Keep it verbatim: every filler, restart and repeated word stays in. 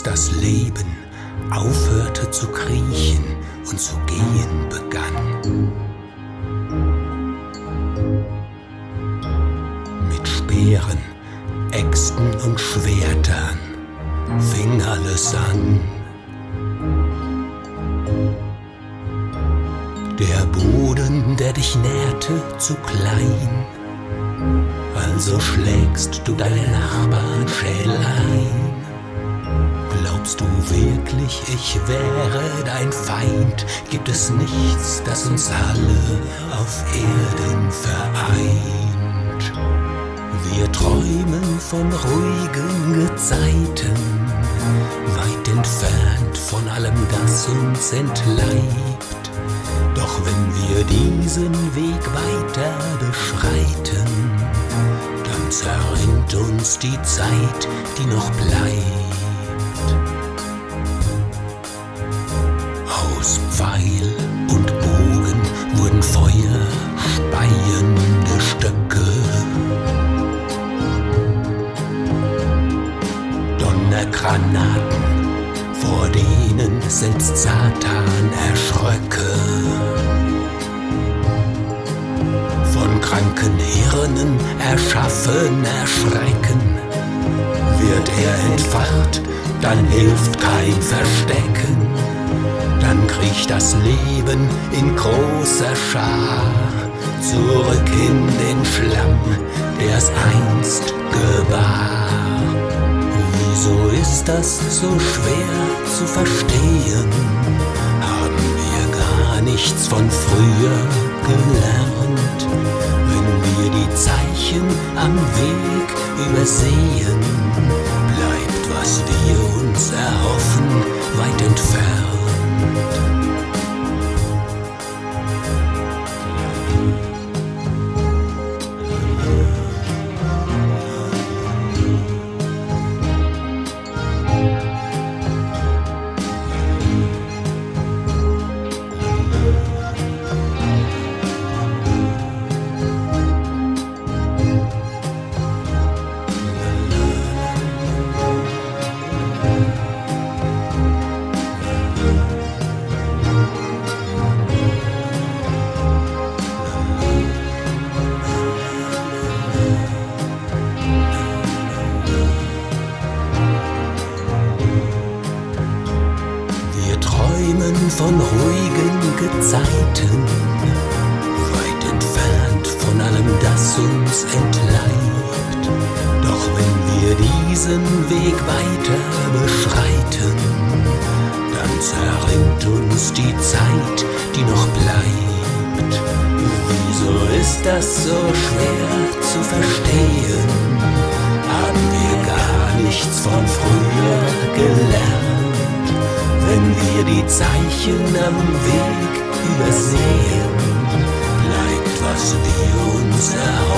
das Leben aufhörte zu kriechen und zu gehen begann. Mit Speeren, Äxten und Schwertern fing alles an. Der Boden, der dich nährte, zu klein, also schlägst du deine Nachbarn Schädel ein. Glaubst du wirklich, ich wäre dein Feind? Gibt es nichts, das uns alle auf Erden vereint? Wir träumen von ruhigen Gezeiten, weit entfernt von allem, das uns entleibt. Doch wenn wir diesen Weg weiter beschreiten, dann zerrinnt uns die Zeit, die noch bleibt. Aus Pfeil und Bogen wurden feuerspeiende Stöcke. Donnergranaten, vor denen selbst Satan erschröcke. Von kranken Hirnen erschaffener Schrecken wird er entfacht, dann hilft kein Verstecken. Dann kriecht das Leben in großer Schar zurück in den Schlamm, der's einst gebar. Wieso ist das so schwer zu verstehen? Haben wir gar nichts von früher gelernt? Wenn wir die Zeichen am Weg übersehen, bleibt, was wir uns erhoffen, weit entfernt. Von ruhigen Gezeiten, weit entfernt von allem, das uns entleibt. Doch wenn wir diesen Weg weiter beschreiten, dann zerrinnt uns die Zeit, die noch bleibt. Wieso ist das so schwer zu verstehen? Haben wir gar nichts von früher gelernt? Wenn wir die Zeichen am Weg übersehen, bleibt, was wir uns erhoffen.